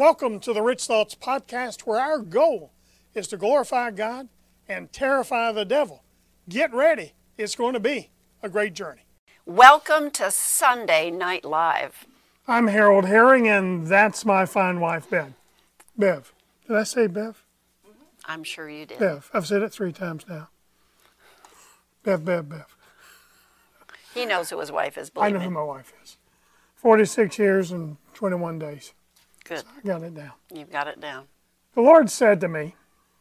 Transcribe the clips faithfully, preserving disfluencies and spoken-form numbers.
Welcome to the Rich Thoughts Podcast, where our goal is to glorify God and terrify the devil. Get ready. It's going to be a great journey. Welcome to Sunday Night Live. I'm Harold Herring, and that's my fine wife, Bev. Bev. Did I say Bev? I'm sure you did. Bev. I've said it three times now. Bev, Bev, Bev. He knows who his wife is, believe I know me. who my wife is. forty-six years and twenty-one days. Good. So I got it down. You've got it down. The Lord said to me,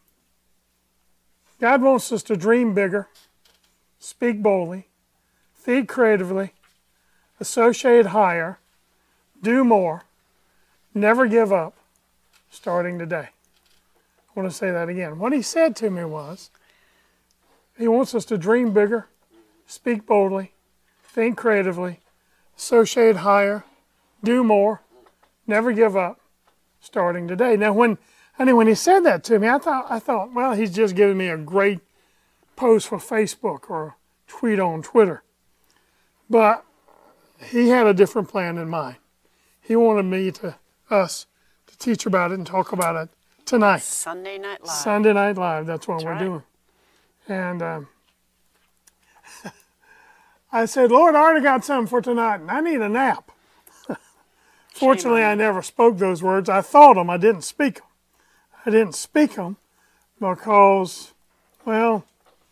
God wants us to dream bigger, speak boldly, think creatively, associate higher, do more, never give up, starting today. I want to say that again. What he said to me was, he wants us to dream bigger, speak boldly, think creatively, associate higher, do more, never give up, starting today. Now, when honey, when he said that to me, I thought, I thought, well, he's just giving me a great post for Facebook or a tweet on Twitter. But he had a different plan in mind. He wanted me to, us, to teach about it and talk about it tonight. Sunday Night Live. Sunday Night Live, that's what That's we're right. doing. And um, I said, Lord, I already got something for tonight, and I need a nap. Fortunately, I never spoke those words. I thought them, I didn't speak them. I didn't speak them because, well,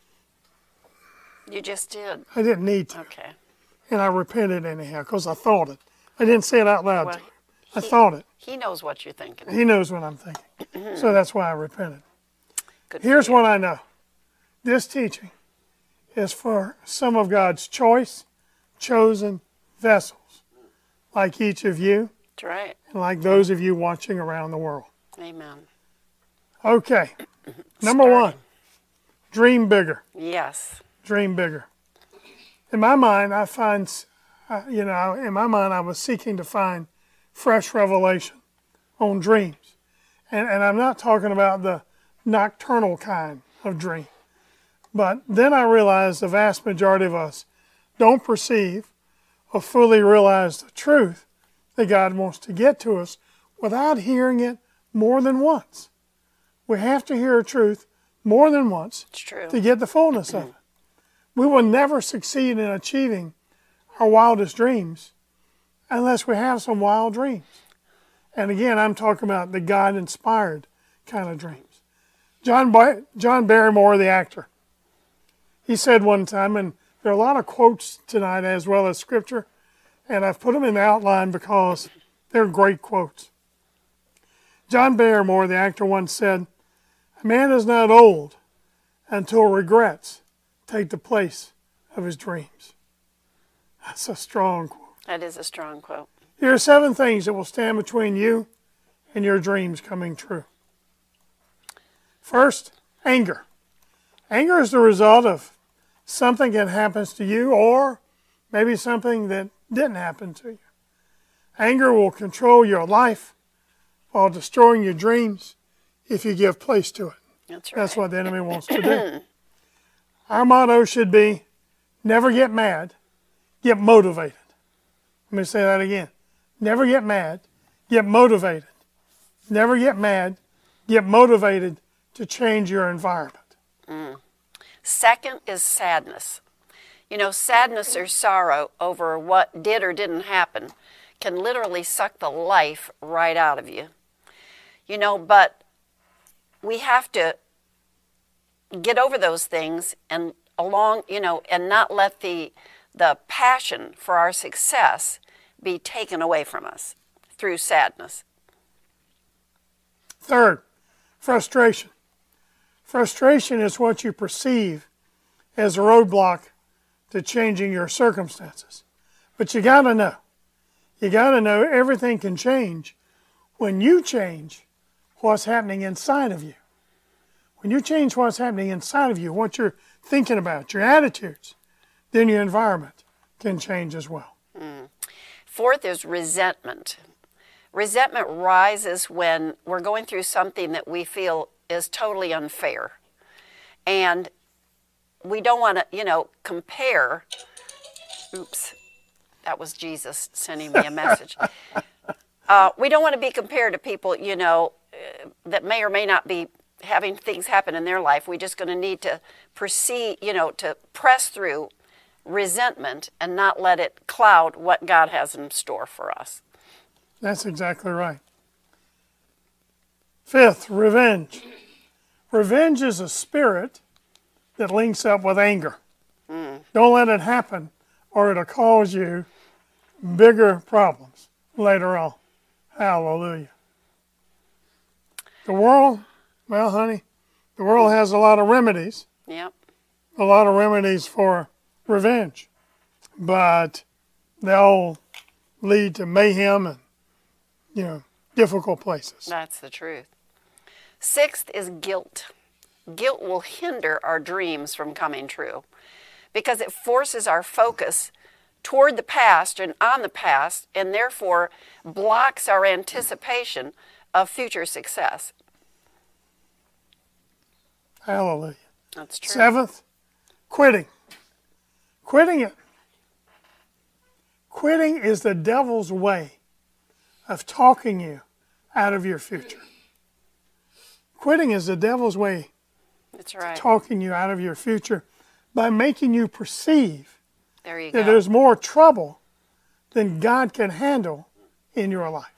You just did. I didn't need to. Okay. And I repented anyhow because I thought it. I didn't say it out loud Well, to him. I he- thought it. He knows what you're thinking. He knows what I'm thinking. So that's why I repented. Good Here's for you. what I know. This teaching is for some of God's choice, chosen vessels, like each of you That's right. and like those of you watching around the world. Amen. Okay, number Starting. one, dream bigger, Yes. dream bigger. In my mind, I find, uh, you know, in my mind, I was seeking to find fresh revelation on dreams. And, and I'm not talking about the nocturnal kind of dream. But then I realized the vast majority of us don't perceive or fully realize the truth that God wants to get to us without hearing it more than once. We have to hear a truth more than once It's true. to get the fullness of it. We will never succeed in achieving our wildest dreams unless we have some wild dreams. And again, I'm talking about the God-inspired kind of dreams. John, Bar- John Barrymore, the actor, he said one time, and there are a lot of quotes tonight as well as scripture, and I've put them in the outline because they're great quotes. John Barrymore, the actor, once said, "A man is not old until regrets take the place of his dreams." That's a strong quote. That is a strong quote. Here are seven things that will stand between you and your dreams coming true. First, anger. Anger is the result of something that happens to you or maybe something that didn't happen to you. Anger will control your life while destroying your dreams if you give place to it. That's right. That's what the enemy wants to do. Our motto should be, never get mad, get motivated. Let me say that again. Never get mad, get motivated. Never get mad, get motivated to change your environment. Second is sadness. You know, sadness or sorrow over what did or didn't happen can literally suck the life right out of you. You know, but we have to get over those things and along, you know, and not let the the passion for our success be taken away from us through sadness. Third, frustration. Frustration is what you perceive as a roadblock to changing your circumstances. But you got to know, you got to know everything can change when you change what's happening inside of you. When you change what's happening inside of you, what you're thinking about, your attitudes, then your environment can change as well. Mm. Fourth is resentment. Resentment rises when we're going through something that we feel is totally unfair. And we don't want to, you know, compare. Oops, that was Jesus sending me a message. Uh, we don't want to be compared to people, you know, uh, that may or may not be having things happen in their life. We're just going to need to proceed, you know, to press through resentment and not let it cloud what God has in store for us. That's exactly right. Fifth, revenge. Revenge is a spirit that links up with anger. Mm. Don't let it happen, or it'll cause you bigger problems later on. Hallelujah. The world, well, honey, the world has a lot of remedies. Yep. A lot of remedies for revenge. But they'll lead to mayhem and, you know, difficult places. That's the truth. Sixth is guilt. Guilt will hinder our dreams from coming true because it forces our focus toward the past and on the past, and therefore blocks our anticipation of future success. Hallelujah. That's true. Seventh, quitting. Quitting it. Quitting is the devil's way of talking you out of your future. Quitting is the devil's way That's right. of talking you out of your future by making you perceive there you that go. there's more trouble than God can handle in your life.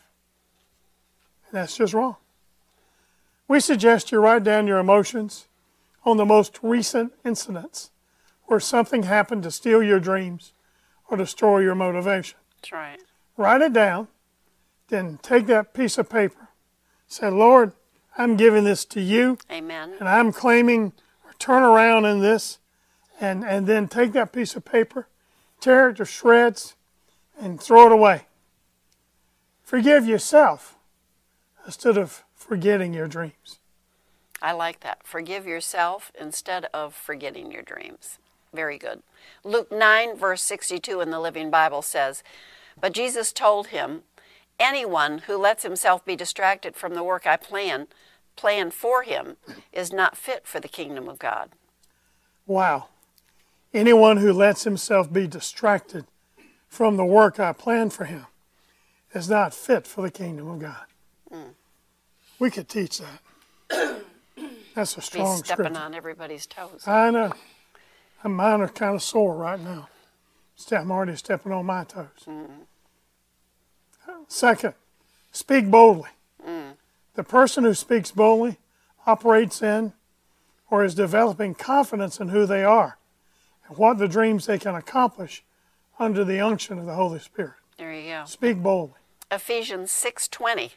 And that's just wrong. We suggest you write down your emotions on the most recent incidents where something happened to steal your dreams or destroy your motivation. That's right. Write it down, then take that piece of paper. Say, Lord, I'm giving this to you. Amen. And I'm claiming a turnaround in this. And, and then take that piece of paper, tear it to shreds, and throw it away. Forgive yourself instead of forgetting your dreams. I like that. Forgive yourself instead of forgetting your dreams. Very good. Luke nine, verse sixty-two in the Living Bible says, "But Jesus told him, anyone who lets himself be distracted from the work I plan, plan for him is not fit for the kingdom of God." Wow. Anyone who lets himself be distracted from the work I planned for him is not fit for the kingdom of God. Mm. We could teach that. That's a strong Be stepping scripture. on everybody's toes. I know. Mine are kind of sore right now. I'm already stepping on my toes. Mm-hmm. Second, speak boldly. Mm. The person who speaks boldly operates in or is developing confidence in who they are and what the dreams they can accomplish under the unction of the Holy Spirit. There you go. Speak boldly. Ephesians six twenty.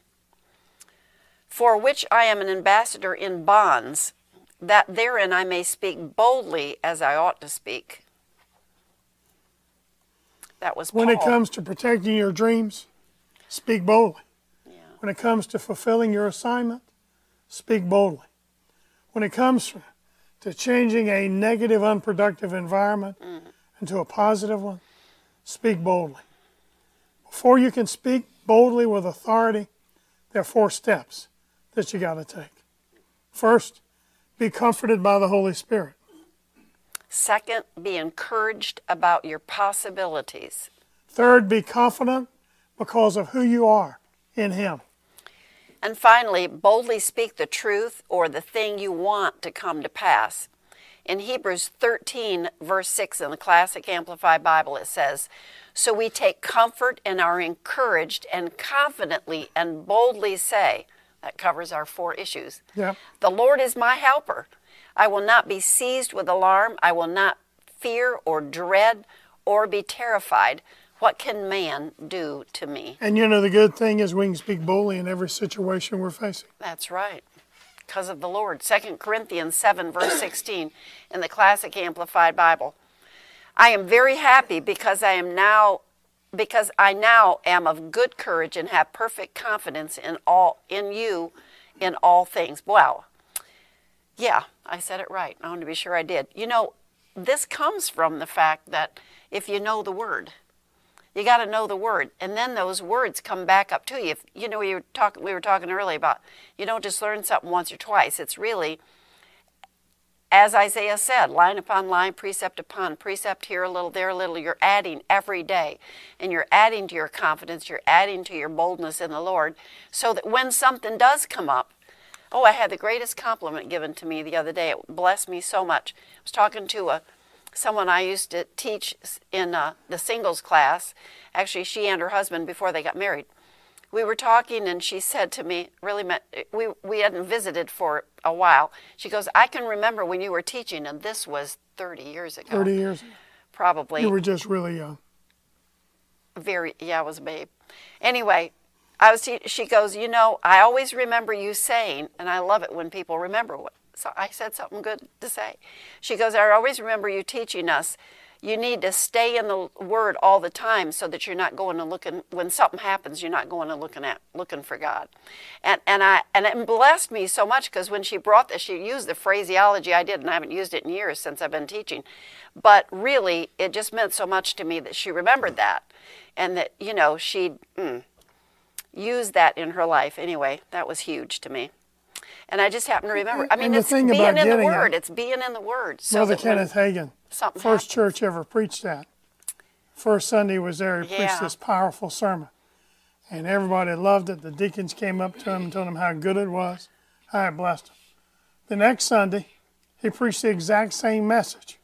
"For which I am an ambassador in bonds, that therein I may speak boldly as I ought to speak." That was Paul. When it comes to protecting your dreams, speak boldly. Yeah. When it comes to fulfilling your assignment, speak boldly. When it comes to changing a negative, unproductive environment mm. into a positive one, speak boldly. Before you can speak boldly with authority, there are four steps that you got to take. First, be comforted by the Holy Spirit. Second, be encouraged about your possibilities. Third, be confident because of who you are in Him. And finally, boldly speak the truth or the thing you want to come to pass. In Hebrews thirteen, verse six in the Classic Amplified Bible, it says, "So we take comfort and are encouraged and confidently and boldly say," that covers our four issues, Yeah. "The Lord is my helper. I will not be seized with alarm. I will not fear or dread or be terrified. What can man do to me?" And you know, the good thing is we can speak boldly in every situation we're facing. That's right. Because of the Lord. Second Corinthians seven, verse sixteen in the Classic Amplified Bible. "I am very happy because I am now because I now am of good courage and have perfect confidence in all in you in all things." Wow. Yeah, I said it right. I want to be sure I did. You know, this comes from the fact that if you know the Word, you got to know the Word, and then those words come back up to you. If, you know, you were talking, we were talking earlier about you don't just learn something once or twice. It's really as Isaiah said, line upon line, precept upon precept, here a little, there a little, you're adding every day. And you're adding to your confidence, you're adding to your boldness in the Lord, so that when something does come up, oh, I had the greatest compliment given to me the other day. It blessed me so much. I was talking to a someone I used to teach in uh, the singles class. Actually, she and her husband before they got married. We were talking, and she said to me, really meant, we, we hadn't visited for a while. She goes, I can remember when you were teaching, and this was thirty years ago. thirty years ago. Probably. You were just really young. Very, yeah, I was a babe. Anyway, I was. Te- she goes, you know, I always remember you saying, and I love it when people remember what. So I said something good to say. She goes, I always remember you teaching us, you need to stay in the Word all the time so that you're not going and looking, when something happens, you're not going and looking at, looking for God. And and I and it blessed me so much, because when she brought this, she used the phraseology I did, and I haven't used it in years since I've been teaching. But really, it just meant so much to me that she remembered that, and that, you know, she'd mm, use that in her life. Anyway, that was huge to me. And I just happen to remember. I mean, And the it's thing being about in the getting Word. it- It's being in the Word. So Brother that when Kenneth Hagin, something first happens- church ever preached that. First Sunday was there, he Yeah. preached this powerful sermon. And everybody loved it. The deacons came up to him and told him how good it was, how it blessed him. The next Sunday, he preached the exact same message.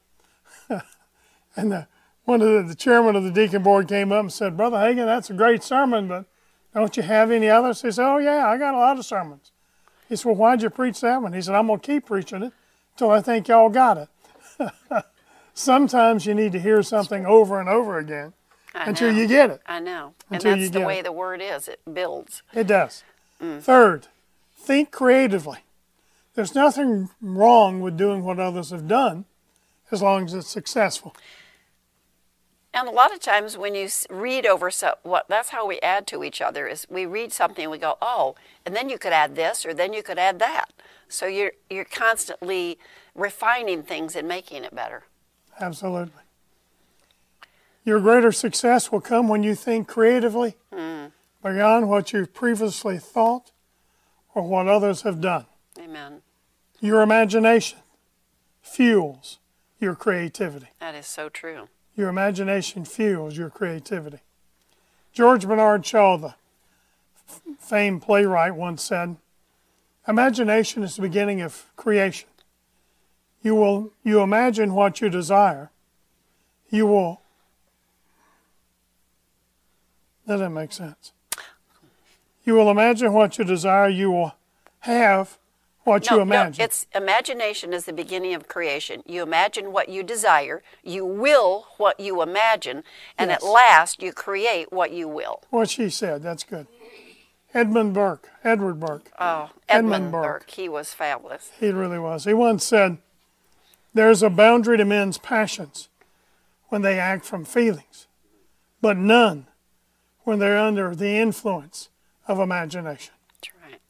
And the, one of the, the chairman of the deacon board came up and said, Brother Hagin, that's a great sermon, but don't you have any others? He said, oh yeah, I got a lot of sermons. He said, well, why'd you preach that one? He said, I'm going to keep preaching it until I think y'all got it. Sometimes you need to hear something over and over again I until know. you get it. I know. And Until that's you the get way it. the Word is. It builds. It does. Third, think creatively. There's nothing wrong with doing what others have done as long as it's successful. And a lot of times when you s- read over so, what that's how we add to each other, is we read something and we go, oh, and then you could add this, or then you could add that. So you're you're constantly refining things and making it better. Absolutely. Your greater success will come when you think creatively Mm. beyond what you've previously thought or what others have done. Amen. Your imagination fuels your creativity. That is so true. Your imagination fuels your creativity. George Bernard Shaw, the f- famed playwright, once said, imagination is the beginning of creation. You will you imagine what you desire. You will. That doesn't make sense. You will imagine what you desire. You will have what No, you imagine. no, it's imagination is the beginning of creation. You imagine what you desire, you will what you imagine, and Yes. at last you create what you will. What she said, that's good. Edmund Burke, Edward Burke, Oh, Edmund Edmund Burke. Burke, he was fabulous. he really was. He once said, there's a boundary to men's passions when they act from feelings, but none when they're under the influence of imagination. That's right.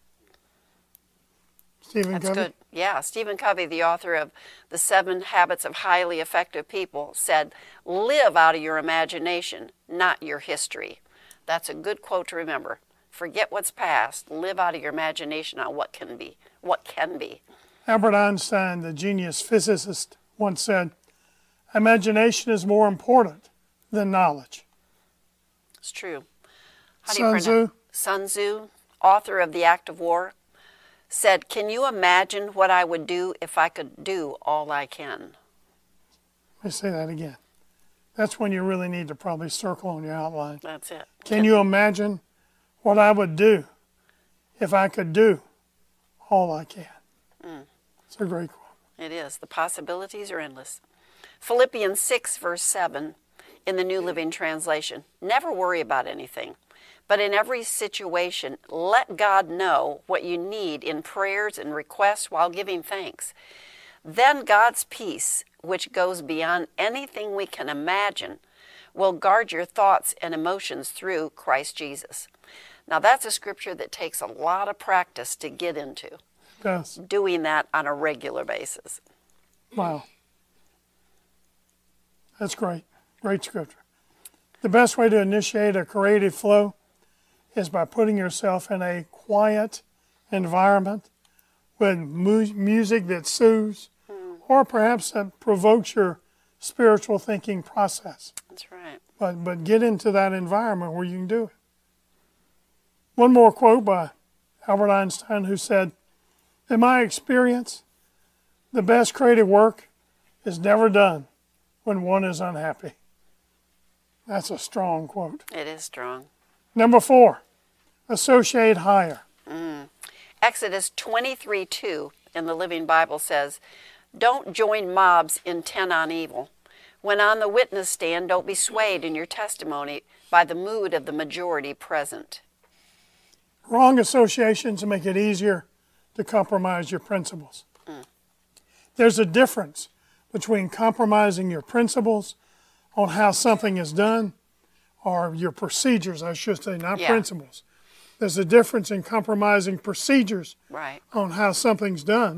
Stephen That's Covey? good. Yeah, Stephen Covey, the author of The Seven Habits of Highly Effective People, said, live out of your imagination, not your history. That's a good quote to remember. Forget what's past. Live out of your imagination on what can be. What can be. Albert Einstein, the genius physicist, once said, imagination is more important than knowledge. It's true. Sun pronounce- Tzu? Sun Tzu, author of The Act of War, said, can you imagine what I would do if I could do all I can? Let me say that again. That's when you really need to probably circle on your outline. That's it. Can you imagine what I would do if I could do all I can? Mm. It's a great quote. It is. The possibilities are endless. Philippians six, verse seven, in the New Living Translation. Never worry about anything, but in every situation, let God know what you need in prayers and requests while giving thanks. Then God's peace, which goes beyond anything we can imagine, will guard your thoughts and emotions through Christ Jesus. Now, that's a scripture that takes a lot of practice to get into, It does. doing that on a regular basis. Wow. That's great. Great scripture. The best way to initiate a creative flow is by putting yourself in a quiet environment with mu- music that soothes, or perhaps that provokes your spiritual thinking process. That's right. But, but get into that environment where you can do it. One more quote by Albert Einstein, who said, "In my experience, the best creative work is never done when one is unhappy." That's a strong quote. It is strong. Number four, associate higher. Mm. Exodus twenty-three two in the Living Bible says, "Don't join mobs intent on evil. When on the witness stand, don't be swayed in your testimony by the mood of the majority present." Wrong associations make it easier to compromise your principles. Mm. There's a difference between compromising your principles on how something is done, or your procedures, I should say, not yeah. principles. There's a difference in compromising procedures right. on how something's done,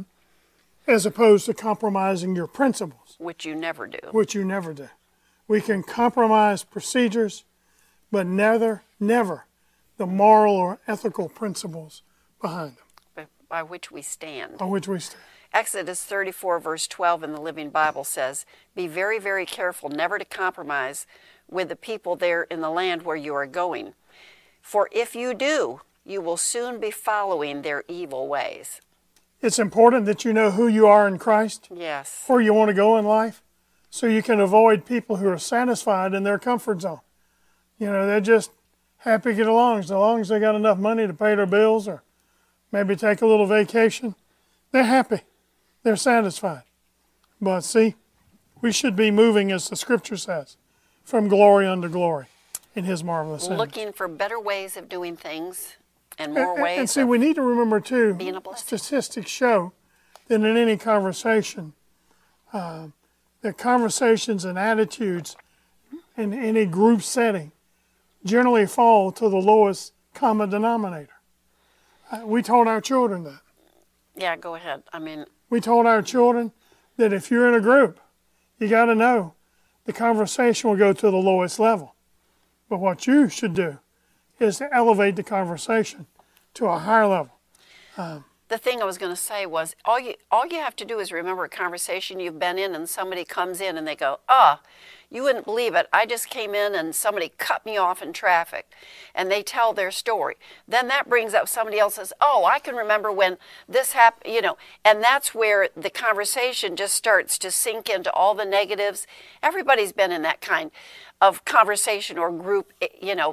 as opposed to compromising your principles. Which you never do. Which you never do. We can compromise procedures, but never, never the moral or ethical principles behind them. By which we stand. By which we stand. Exodus thirty-four verse twelve in the Living Bible says, "Be very, very careful never to compromise with the people there in the land where you are going. For if you do, you will soon be following their evil ways." It's important that you know who you are in Christ. Yes. Where you want to go in life, so you can avoid people who are satisfied in their comfort zone. You know, they're just happy to get along as long as they got enough money to pay their bills or maybe take a little vacation. They're happy. They're satisfied. But see, we should be moving, as the Scripture says, from glory unto glory in His marvelous image. Looking for better ways of doing things and more and, ways and see, of we need to remember, too, being a blessing. Statistics show that in any conversation, uh, that conversations and attitudes in any group setting generally fall to the lowest common denominator. Uh, we told our children that. Yeah, go ahead. I mean... We told our children that if you're in a group, you got to know the conversation will go to the lowest level. But what you should do is to elevate the conversation to a higher level. Um, the thing I was going to say was, all you all you have to do is remember a conversation you've been in and somebody comes in and they go, "Ah, oh, you wouldn't believe it. I just came in and somebody cut me off in traffic." And they tell their story. Then that brings up somebody else says, "Oh, I can remember when this happened," you know. And that's where the conversation just starts to sink into all the negatives. Everybody's been in that kind of conversation or group, you know,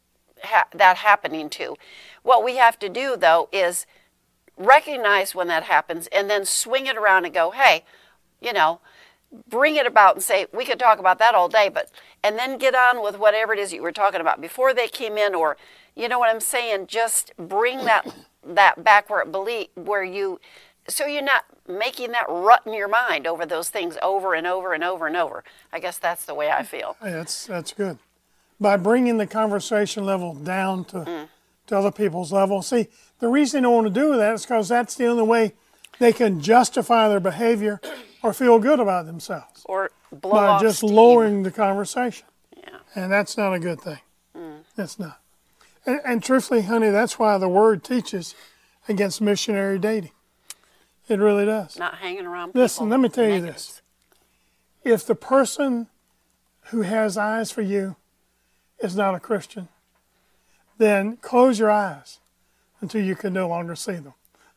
ha- that happening to. What we have to do, though, is recognize when that happens and then swing it around and go, "Hey, you know, bring it about," and say, "We could talk about that all day," but, and then get on with whatever it is you were talking about before they came in, or, you know what I'm saying, just bring that that back where it believe, where you, so you're not making that rut in your mind over those things over and over and over and over. I guess that's the way I feel. Hey, that's that's good. By bringing the conversation level down to, mm. to other people's level. See, the reason they want to do that is because that's the only way they can justify their behavior or feel good about themselves. Or blow by off just steam. lowering the conversation. Yeah. And that's not a good thing. Mm. It's not. And, and truthfully, honey, that's why the Word teaches against missionary dating. It really does. Not hanging around people. Listen, let me tell you negatives. this. If the person who has eyes for you is not a Christian, then close your eyes until you can no longer see them.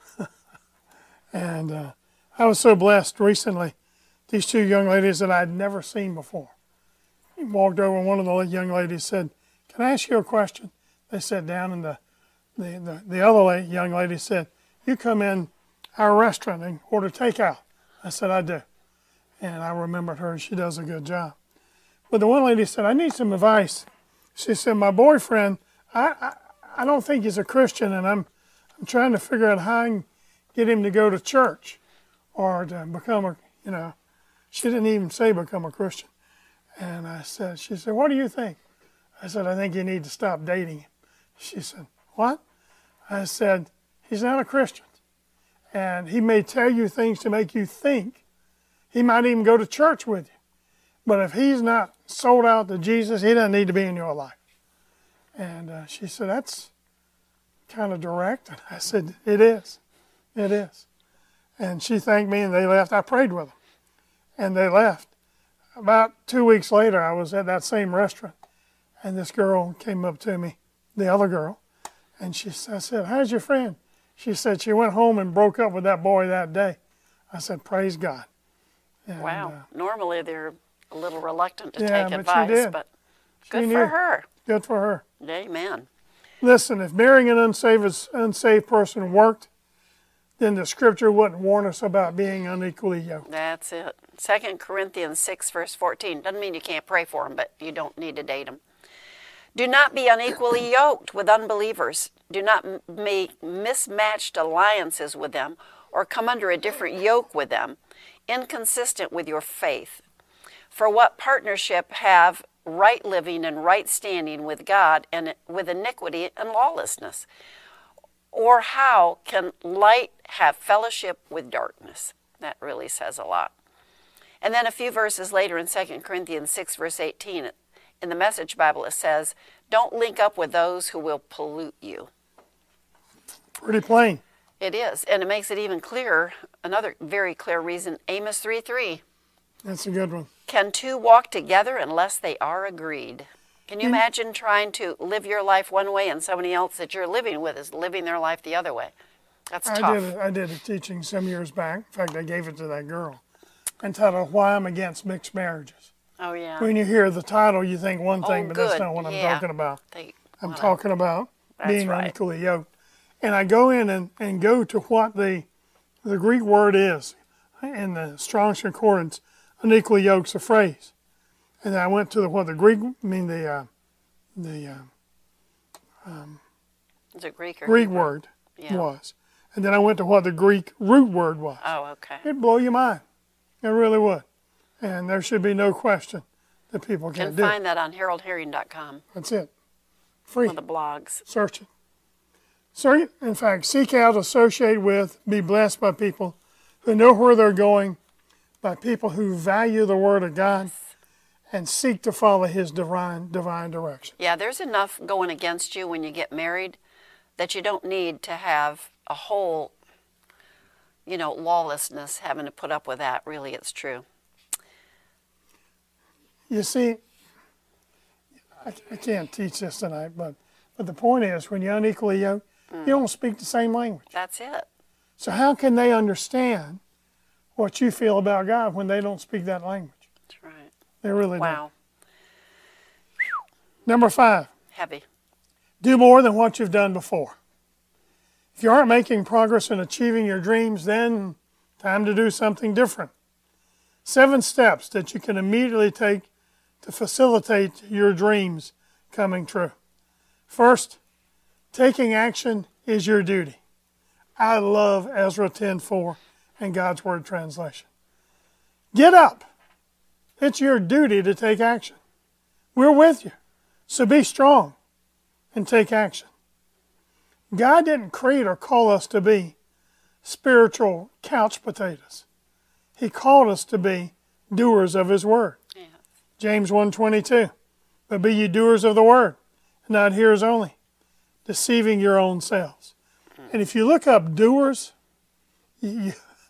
and uh, I was so blessed recently. These two young ladies that I'd never seen before. He walked over and one of the young ladies said, "Can I ask you a question?" They sat down and the, the, the, the other lady, young lady said, "You come in our restaurant and order takeout." I said, "I do." And I remembered her and she does a good job. But the one lady said, "I need some advice." She said, "My boyfriend, I, I, I don't think he's a Christian, and I'm, I'm trying to figure out how I can get him to go to church or to become a, you know," she didn't even say become a Christian. And I said, she said, "What do you think?" I said, "I think you need to stop dating him." She said, "What?" I said, "He's not a Christian. And he may tell you things to make you think. He might even go to church with you. But if he's not sold out to Jesus, he doesn't need to be in your life." And uh, she said, "That's kind of direct." And I said, "It is. It is." And she thanked me and they left. I prayed with them. and they left. About two weeks later, I was at that same restaurant, and this girl came up to me, the other girl, and she I said, how's your friend? She said she went home and broke up with that boy that day. I said, praise God. And, wow. Uh, Normally they're a little reluctant to yeah, take but advice, she did. but She good knew. for her. Good for her. Amen. Listen, if marrying an unsaved, unsaved person worked, then the scripture wouldn't warn us about being unequally yoked. That's it. Second Corinthians six, verse fourteen. Doesn't mean you can't pray for them, but you don't need to date them. Do not be unequally yoked with unbelievers. Do not make mismatched alliances with them or come under a different yoke with them, inconsistent with your faith. For what partnership have right living and right standing with God and with iniquity and lawlessness? Or how can light have fellowship with darkness? That really says a lot. And then a few verses later in Second Corinthians six, verse eighteen, in the Message Bible, it says, don't link up with those who will pollute you. Pretty plain. It is, and it makes it even clearer. Another very clear reason, Amos three three. That's a good one. Can two walk together unless they are agreed? Can you Mm. imagine trying to live your life one way and somebody else that you're living with is living their life the other way? That's I tough. did, a, I did a teaching some years back. In fact, I gave it to that girl, entitled Why I'm Against Mixed Marriages. Oh, yeah. When you hear the title, you think one Oh, thing, but that's good. not what I'm Yeah. talking about. They I'm wanna- talking about That's being right. unequally yoked. And I go in and, and go to what the the Greek word is in the Strong's Concordance. Unequally yoked's a phrase, and then I went to the, what the Greek, I mean the uh, the uh, Is it Greek or Greek Hebrew? word Yeah. was, and then I went to what the Greek root word was. Oh, okay. It'd blow your mind. It really would. And there should be no question that people You can't can do find it. that on harold herring dot com, That's it. Free. one of the blogs. Search it. So, in fact, seek out, associate with, be blessed by people who know where they're going, by people who value the Word of God and seek to follow His divine divine direction. Yeah, there's enough going against you when you get married that you don't need to have a whole, you know, lawlessness having to put up with that. Really, it's true. You see, I, I can't teach this tonight, but, but the point is, when you're unequally yoked, you don't speak the same language. That's it. So how can they understand what you feel about God when they don't speak that language? That's right. They really Wow. don't. Number five, Heavy. do more than what you've done before. If you aren't making progress in achieving your dreams, then time to do something different. Seven steps that you can immediately take to facilitate your dreams coming true. First, taking action is your duty. I love Ezra ten four and God's Word translation. Get up. It's your duty to take action. We're with you. So be strong and take action. God didn't create or call us to be spiritual couch potatoes. He called us to be doers of His Word. Yeah. James one twenty-two. But be ye doers of the Word, and not hearers only, deceiving your own selves. And if you look up doers, you,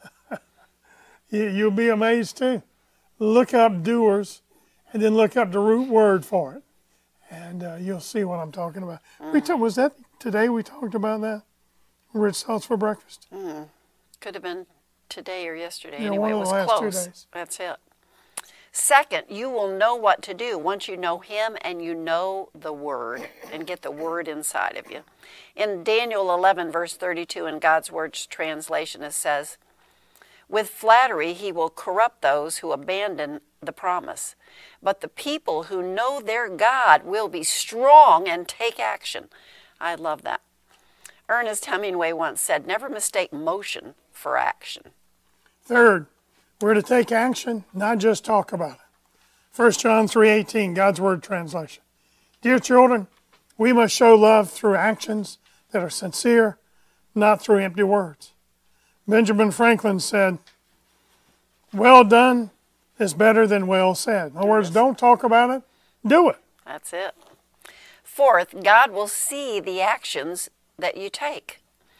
you, you'll be amazed too. Look up doers, and then look up the root word for it, and uh, you'll see what I'm talking about. Mm. We talk, was that today we talked about that? Rich Thoughts for Breakfast? Mm. Could have been today or yesterday. Yeah, anyway, one of it was the last two close. days. That's it. Second, you will know what to do once you know Him and you know the Word and get the Word inside of you. In Daniel eleven, verse thirty-two, in God's Word's translation, it says, with flattery He will corrupt those who abandon the promise. But the people who know their God will be strong and take action. I love that. Ernest Hemingway once said, never mistake motion for action. Third, we're to take action, not just talk about it. First John three eighteen, God's Word translation. Dear children, we must show love through actions that are sincere, not through empty words. Benjamin Franklin said, well done is better than well said. In other words, don't talk about it, do it. That's it. Fourth, God will see the actions that you take.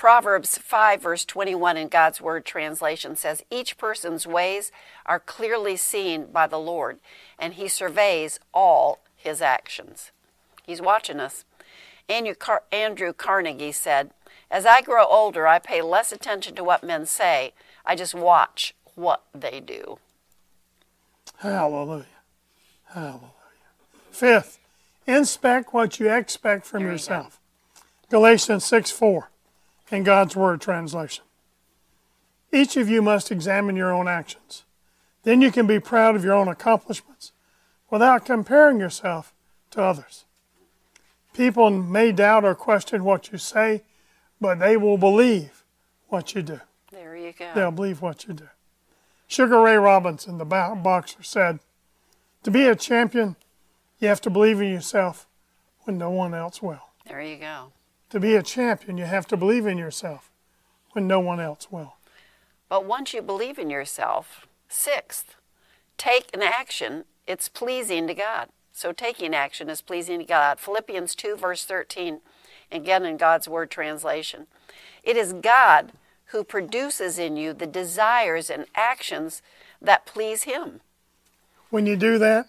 Proverbs five, verse twenty-one in God's Word translation says, each person's ways are clearly seen by the Lord, and he surveys all his actions. He's watching us. Andrew Carnegie said, as I grow older, I pay less attention to what men say. I just watch what they do. Hallelujah. Hallelujah. Fifth, inspect what you expect from There yourself. You Galatians six four in God's Word translation. Each of you must examine your own actions. Then you can be proud of your own accomplishments without comparing yourself to others. People may doubt or question what you say, but they will believe what you do. There you go. They'll believe what you do. Sugar Ray Robinson, the boxer, said, to be a champion, you have to believe in yourself when no one else will. There you go. To be a champion, you have to believe in yourself when no one else will. But once you believe in yourself, sixth, take an action. It's pleasing to God. So taking action is pleasing to God. Philippians two, verse thirteen, again in God's Word translation. It is God who produces in you the desires and actions that please Him. When you do that,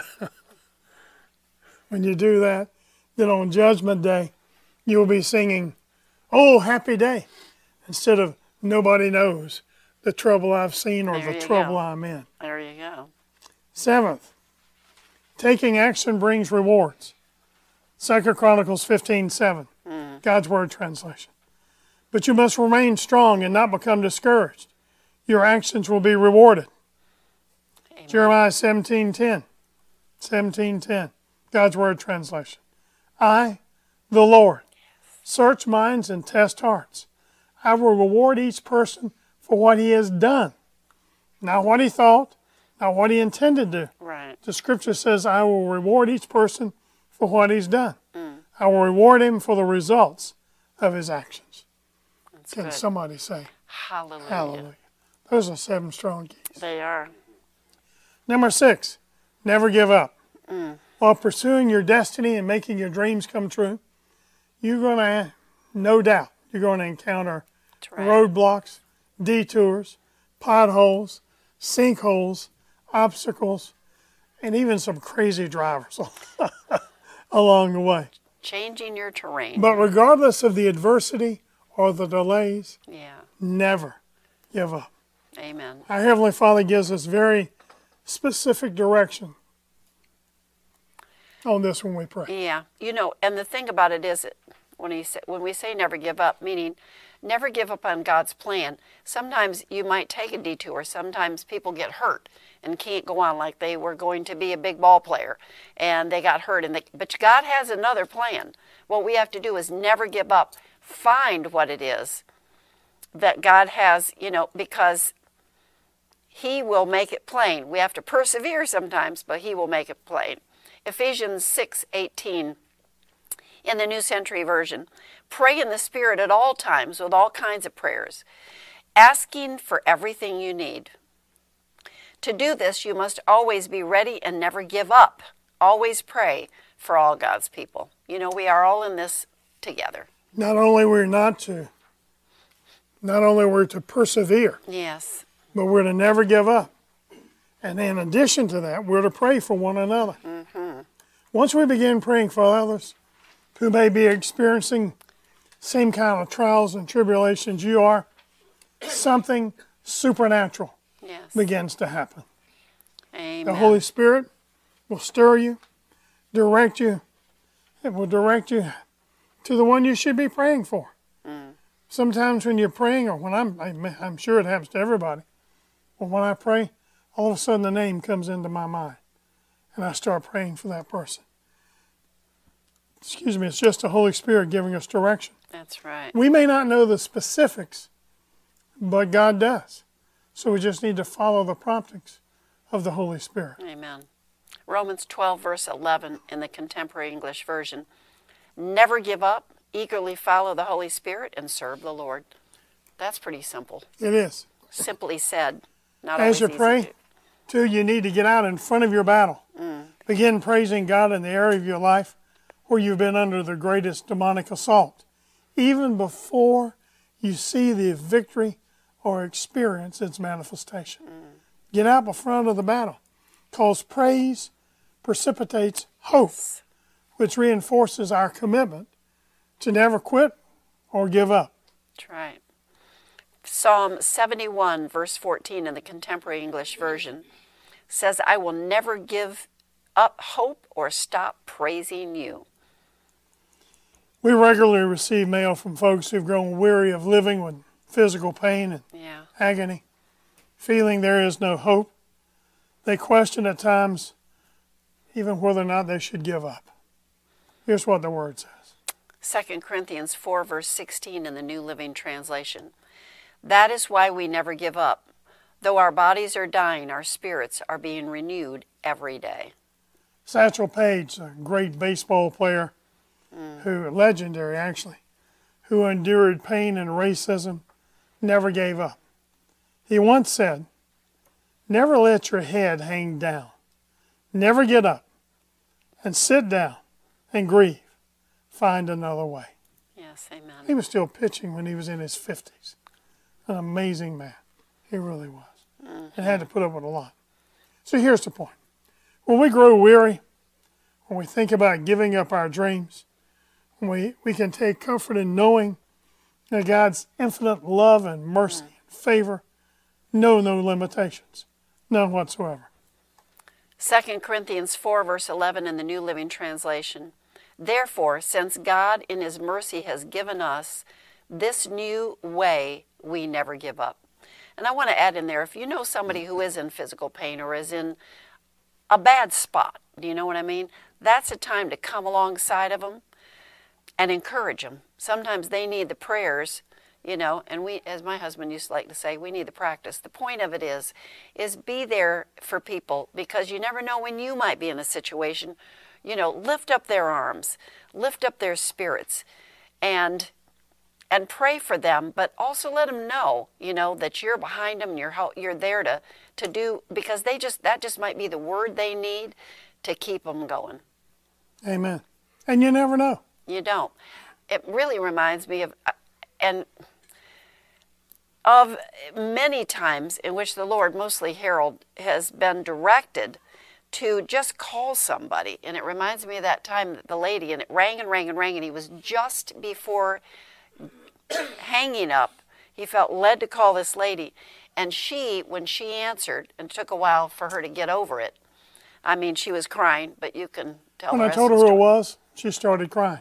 when you do that, then on Judgment Day, you will be singing, oh, happy day, instead of nobody knows the trouble I've seen or There the you trouble go. I'm in. There you go. Seventh, taking action brings rewards. Second Chronicles fifteen seven, mm. God's Word translation. But you must remain strong and not become discouraged. Your actions will be rewarded. Amen. Jeremiah seventeen ten, seventeen ten, God's Word translation. I, the Lord, search minds and test hearts. I will reward each person for what he has done. Not what he thought, not what he intended to do. Right. The Scripture says, I will reward each person for what he's done. Mm. I will reward him for the results of his actions. That's Can good. somebody say, Hallelujah. hallelujah? Those are seven strong keys. They are. Number six, never give up. Mm. While pursuing your destiny and making your dreams come true, you're going to, no doubt, you're going to encounter Right. roadblocks, detours, potholes, sinkholes, obstacles, and even some crazy drivers along the way. Changing your terrain. But regardless of the adversity or the delays, yeah. never give up. Amen. Our Heavenly Father gives us very specific direction on this when we pray. Yeah. You know, and the thing about it is, when, he say, when we say never give up, meaning never give up on God's plan. Sometimes you might take a detour. Sometimes people get hurt and can't go on, like they were going to be a big ball player and they got hurt. And they, but God has another plan. What we have to do is never give up. Find what it is that God has, you know, because He will make it plain. We have to persevere sometimes, but He will make it plain. Ephesians six eighteen in the New Century Version. Pray in the Spirit at all times with all kinds of prayers, asking for everything you need. To do this, you must always be ready and never give up. Always pray for all God's people. You know, we are all in this together. Not only we're not to, not only we're to persevere, Yes. but we're to never give up. And in addition to that, we're to pray for one another. Mm-hmm. Once we begin praying for others who may be experiencing same kind of trials and tribulations you are, something supernatural Yes. begins to happen. Amen. The Holy Spirit will stir you, direct you, it will direct you to the one you should be praying for. Mm. Sometimes when you're praying, or when I'm, I'm sure it happens to everybody, but when I pray, all of a sudden the name comes into my mind, and I start praying for that person. Excuse me, it's just the Holy Spirit giving us direction. That's right. We may not know the specifics, but God does. So we just need to follow the promptings of the Holy Spirit. Amen. Romans twelve, verse eleven in the Contemporary English Version. Never give up, eagerly follow the Holy Spirit, and serve the Lord. That's pretty simple. It is. Simply said. Not As you always easy pray, to- too, you need to get out in front of your battle. Mm. Begin praising God in the area of your life where you've been under the greatest demonic assault, even before you see the victory or experience its manifestation. Mm. Get out in front of the battle, because praise precipitates hope, which reinforces our commitment to never quit or give up. That's right. Psalm seventy-one, verse fourteen in the Contemporary English Version says, I will never give up hope or stop praising you. We regularly receive mail from folks who've grown weary of living with physical pain and yeah. agony, feeling there is no hope. They question at times even whether or not they should give up. Here's what the Word says. Second Corinthians four, verse sixteen in the New Living Translation. That is why we never give up. Though our bodies are dying, our spirits are being renewed every day. Satchel Paige, a great baseball player, mm. who legendary actually, who endured pain and racism, never gave up. He once said, never let your head hang down. Never get up and sit down and grieve. Find another way. Yes, amen. He was still pitching when he was in his fifties. An amazing man. He really was. Mm-hmm. And had to put up with a lot. So here's the point. When we grow weary, when we think about giving up our dreams, when we, we can take comfort in knowing that God's infinite love and mercy mm. and favor know no limitations, none whatsoever. Second Corinthians four, verse eleven in the New Living Translation. Therefore, since God in His mercy has given us this new way, we never give up. And I want to add in there, if you know somebody who is in physical pain or is in a bad spot, do you know what I mean? That's a time to come alongside of them and encourage them. Sometimes they need the prayers, you know, and we, as my husband used to like to say, we need the practice. The point of it is, is be there for people, because you never know when you might be in a situation. You know, lift up their arms, lift up their spirits, and and pray for them, but also let them know, you know, that you're behind them and you're you're there to to do, because they just that just might be the word they need to keep them going. Amen. And you never know. You don't. It really reminds me of and of many times in which the Lord, mostly Harold, has been directed to just call somebody. And it reminds me of that time that the lady, and it rang and rang and rang, and he was just before hanging up. He felt led to call this lady. And she, when she answered, and it took a while for her to get over it, I mean, she was crying, but you can tell When the I rest told her of the who it story. was, she started crying.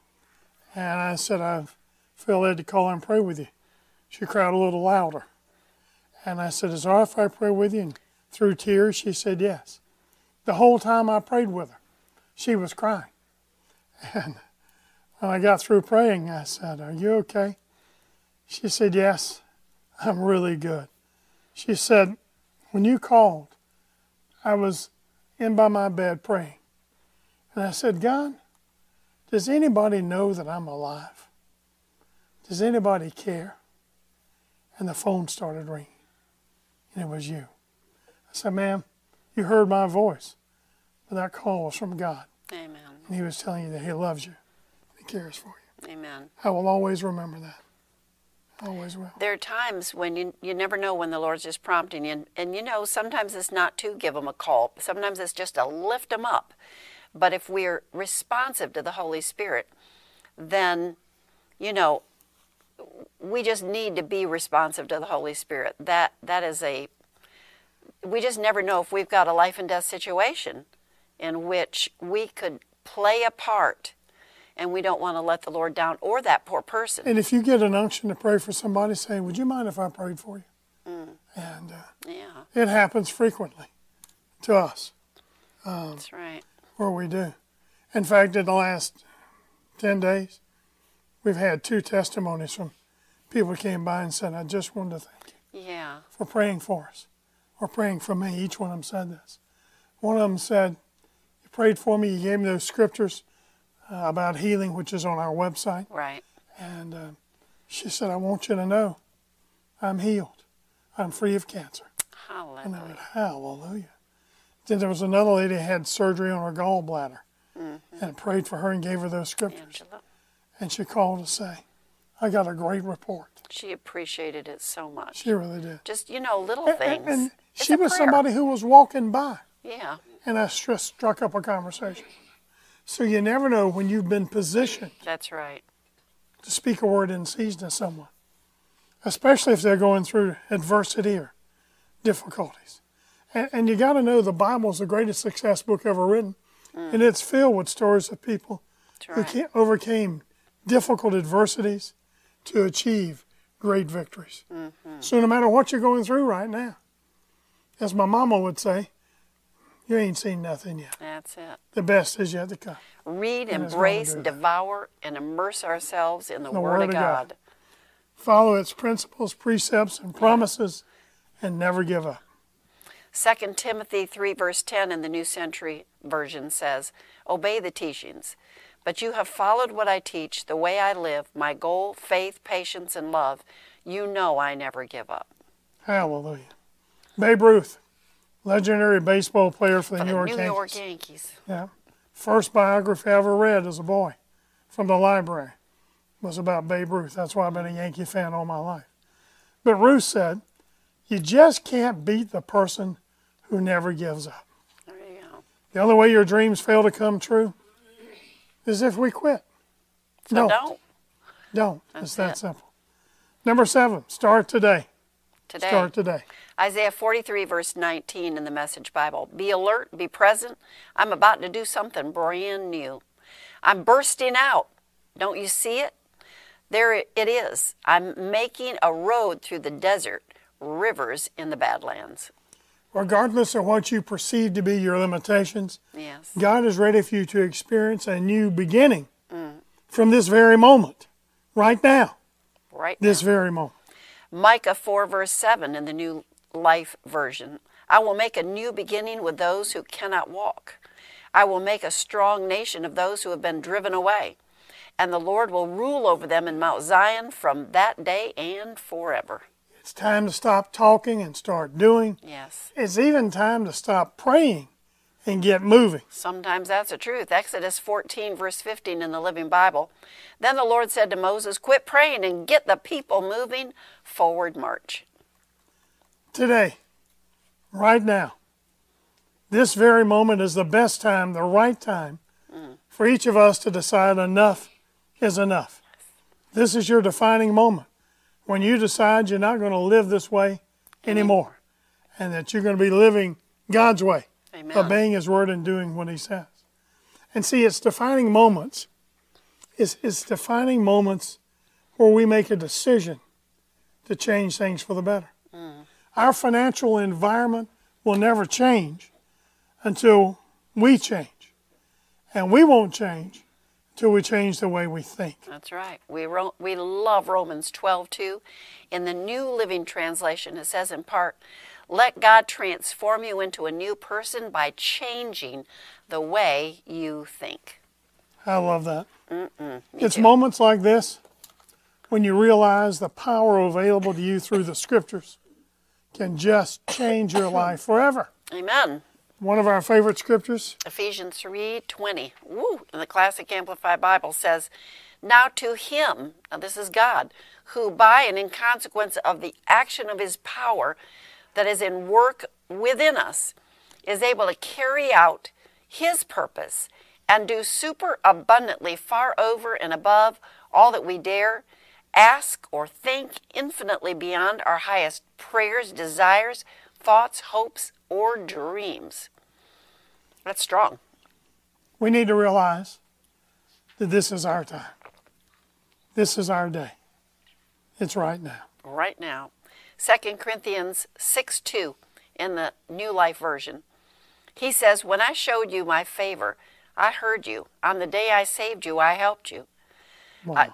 And I said, I feel led to call and pray with you. She cried a little louder. And I said, is it all right if I pray with you? And through tears, she said yes. The whole time I prayed with her, she was crying. And when I got through praying, I said, are you okay? She said, yes, I'm really good. She said, when you called, I was in by my bed praying. And I said, God, does anybody know that I'm alive? Does anybody care? And the phone started ringing. And it was you. I said, ma'am, you heard my voice. But that call was from God. Amen. And He was telling you that He loves you. He cares for you. Amen. I will always remember that. Always will. There are times when you you never know when the Lord's just prompting you. And, and you know, sometimes it's not to give them a call. Sometimes it's just to lift them up. But if we're responsive to the Holy Spirit, then, you know, we just need to be responsive to the Holy Spirit. That that is a, we just never know if we've got a life and death situation in which we could play a part, and we don't want to let the Lord down or that poor person. And if you get an unction to pray for somebody, say, would you mind if I prayed for you? Mm. And uh, yeah, it happens frequently to us. Um, That's right. Where we do. In fact, in the last ten days, we've had two testimonies from people who came by and said, I just wanted to thank you Yeah. for praying for us, or praying for me. Each one of them said this. One of them said, you prayed for me, you gave me those scriptures uh, about healing, which is on our website. Right. And uh, she said, I want you to know I'm healed. I'm free of cancer. Hallelujah. And I went, hallelujah. Then there was another lady who had surgery on her gallbladder. Mm-hmm. And I prayed for her and gave her those scriptures. Angela. And she called to say, I got a great report. She appreciated it so much. She really did. Just, you know, little And, things. and It's she a was prayer. somebody who was walking by, Yeah, and I just struck up a conversation. So you never know when you've been positioned that's right. to speak a word in season to someone, especially if they're going through adversity or difficulties. And, and you got to know the Bible is the greatest success book ever written, mm. and it's filled with stories of people That's who right. can't, overcame difficult adversities to achieve great victories. Mm-hmm. So no matter what you're going through right now, as my mama would say, you ain't seen nothing yet. That's it. The best is yet to come. Read, And it's embrace, gonna do that. devour, and immerse ourselves in the, The Word, of God. Follow its principles, precepts, and promises, and never give up. Second Timothy three verse ten in the New Century Version says, obey the teachings. But you have followed what I teach, the way I live, my goal, faith, patience, and love. You know I never give up. Hallelujah. Babe Ruth, legendary baseball player for the For New the York New Yankees. York Yankees. Yeah. First biography I ever read as a boy from the library was about Babe Ruth. That's why I've been a Yankee fan all my life. But Ruth said, you just can't beat the person who never gives up. There you go. The only way your dreams fail to come true is if we quit. So No. don't. Don't. That's It's that it. simple. Number seven, start today. Today. Start today. Isaiah forty-three, verse nineteen in the Message Bible. Be alert, be present. I'm about to do something brand new. I'm bursting out. Don't you see it? There it is. I'm making a road through the desert, rivers in the Badlands. Regardless of what you perceive to be your limitations, Yes. God is ready for you to experience a new beginning from this very moment, right now, Right this now. very moment. Micah four, verse seven in the New Life Version. I will make a new beginning with those who cannot walk. I will make a strong nation of those who have been driven away. And the Lord will rule over them in Mount Zion from that day and forever. It's time to stop talking and start doing. Yes. It's even time to stop praying and get moving. Sometimes that's the truth. Exodus fourteen, verse fifteen in the Living Bible. Then the Lord said to Moses, quit praying and get the people moving. Forward march. Today, right now, this very moment is the best time, the right time, for each of us to decide enough is enough. This is your defining moment when you decide you're not going to live this way anymore and that you're going to be living God's way, Amen. obeying His word and doing what He says. And see, it's defining moments. It's, it's defining moments where we make a decision to change things for the better. Mm. Our financial environment will never change until we change. And we won't change until we change the way we think. That's right. We ro- we love Romans twelve two. In the New Living Translation, it says in part, let God transform you into a new person by changing the way you think. I love that. Mm-mm, It's too. moments like this when you realize the power available to you through the Scriptures can just change your life forever. Amen. One of our favorite scriptures, Ephesians three twenty, woo, in the Classic Amplified Bible says, now to Him, now this is God, who by and in consequence of the action of His power that is in work within us, is able to carry out His purpose and do super abundantly far over and above all that we dare, ask, or think, infinitely beyond our highest prayers, desires, thoughts, hopes, or dreams. That's strong. we need to realize that this is our time. This is our day. It's right now. Right now. Second Corinthians six two in the New Life Version. He says, when I showed you my favor, I heard you. On the day I saved you, I helped you. Wow. I,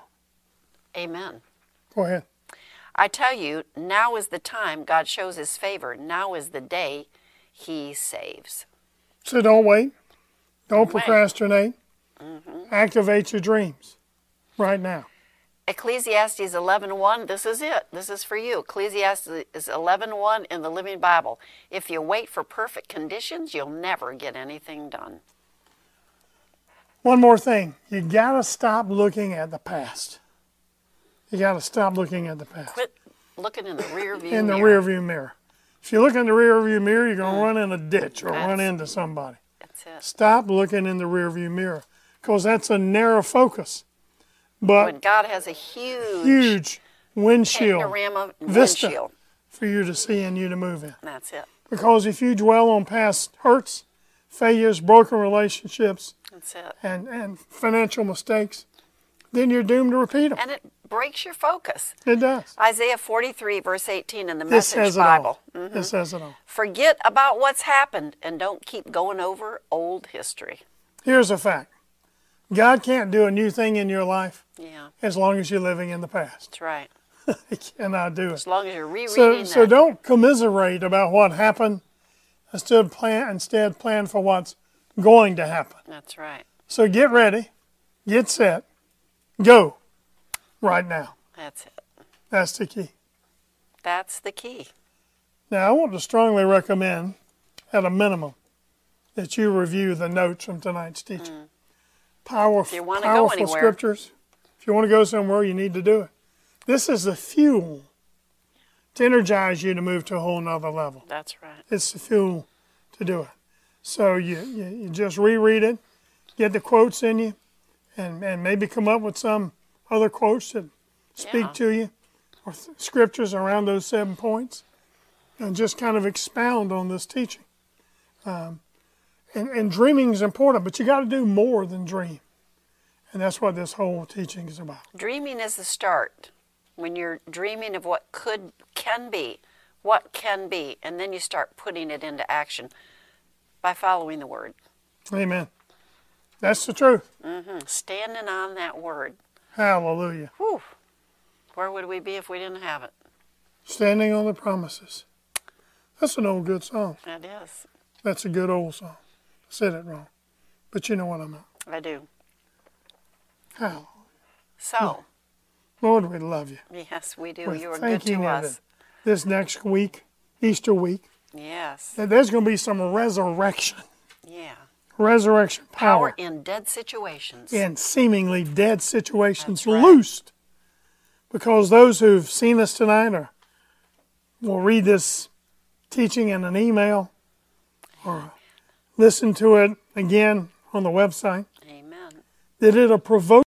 amen. Go ahead. I tell you, now is the time God shows His favor. Now is the day He saves. So don't wait. Don't Wait. procrastinate. Mm-hmm. Activate your dreams right now. Ecclesiastes eleven one, this is it. This is for you. Ecclesiastes eleven one in the Living Bible. If you wait for perfect conditions, you'll never get anything done. One more thing. You got to stop looking at the past. You got to stop looking at the past. Quit looking in the rear view In the mirror. rear view mirror. If you look in the rear view mirror, you're going to run in a ditch or That's- run into somebody. That's it. Stop looking in the rear view mirror because that's a narrow focus. But When God has a huge, huge windshield panorama vista windshield. for you to see and you to move in. That's it. Because if you dwell on past hurts, failures, broken relationships, That's it. and, and financial mistakes, then you're doomed to repeat them. And it breaks your focus. It does. Isaiah forty-three, verse eighteen in the This Message says it Bible. all. This says it all. Forget about what's happened and don't keep going over old history. Here's a fact. God can't do a new thing in your life Yeah, as long as you're living in the past. that's right. He cannot do it. As long as you're rereading So, that. so don't commiserate about what happened. Instead plan, instead plan for what's going to happen. That's right. So get ready, get set, go right now. That's it. That's the key. That's the key. Now, I want to strongly recommend, at a minimum, that you review the notes from tonight's teaching. Powerful, If you wanna go powerful anywhere. scriptures. If you want to go somewhere, you need to do it. This is the fuel to energize you to move to a whole nother level. That's right. It's the fuel to do it. So you, you, you just reread it, get the quotes in you, and, and maybe come up with some other quotes that speak Yeah. to you, or th- scriptures around those seven points, and just kind of expound on this teaching. Um, and, and dreaming is important, but you got to do more than dream. And that's what this whole teaching is about. Dreaming is the start. When you're dreaming of what could, can be, what can be, and then you start putting it into action by following the Word. Amen. That's the truth. hmm Standing on that Word. Hallelujah. Whew. Where would we be if we didn't have it? Standing on the promises. That's an old good song. It is. That's a good old song. I said it wrong. But you know what I meant. I do. How? So, Lord, we love you. yes, we do. We're You are good thanking to you us. that this next week, Easter week, Yes. that there's going to be some resurrection. Yeah. Resurrection Power power in dead situations. in seemingly dead situations That's right. loosed. Because those who've seen us tonight or will read this teaching in an email or listen to it again on the website, Amen. that it'll provoke